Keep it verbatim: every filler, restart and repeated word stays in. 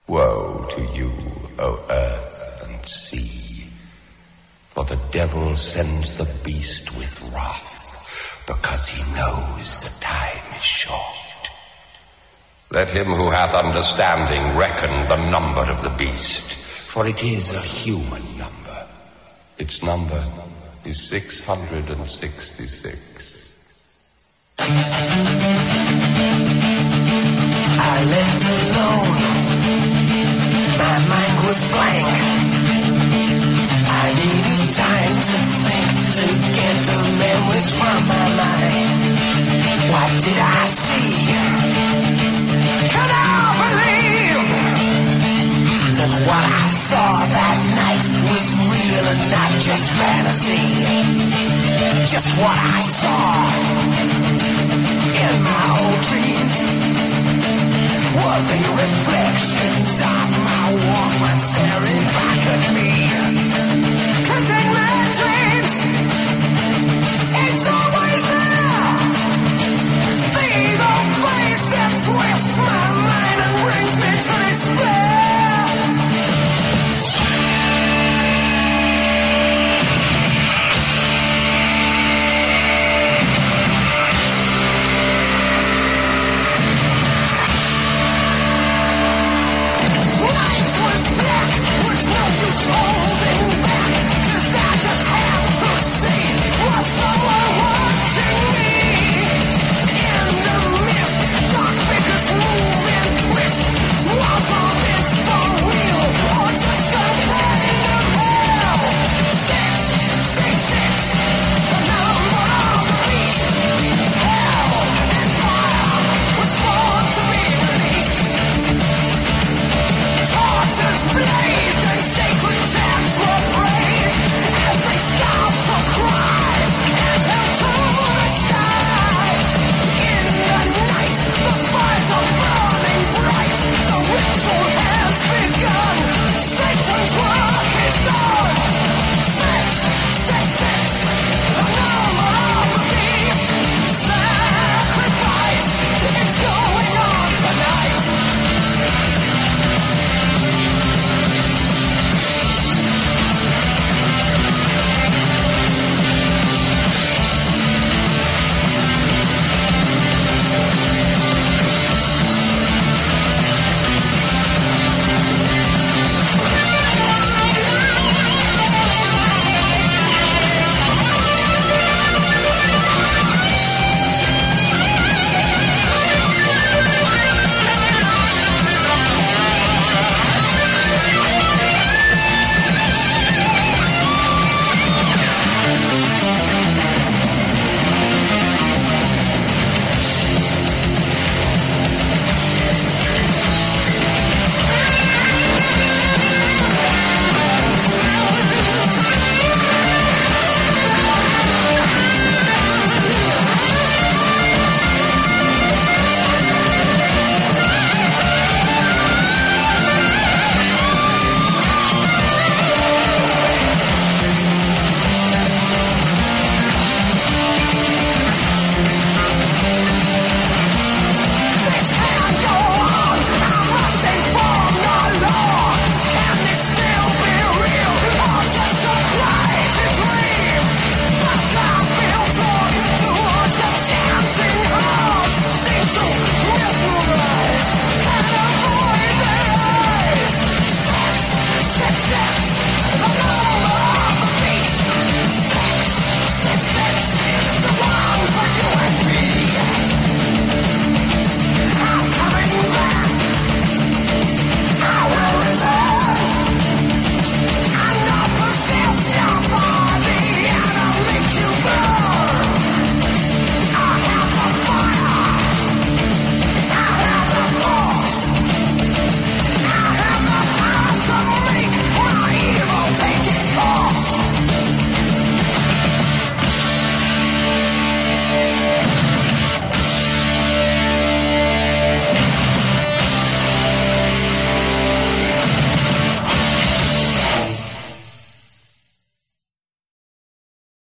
Woe to you, O earth and sea, for the devil sends the beast with wrath, because he knows the time is short. Let him who hath understanding reckon the number of the beast, for it is a human number. Its number is six hundred sixty-six. I lived alone. My mind was blank. I needed time to think, to get the memories from my mind. What did I see? Could I believe that what I saw that night was real and not just fantasy? Just what I saw in my old dreams were the reflection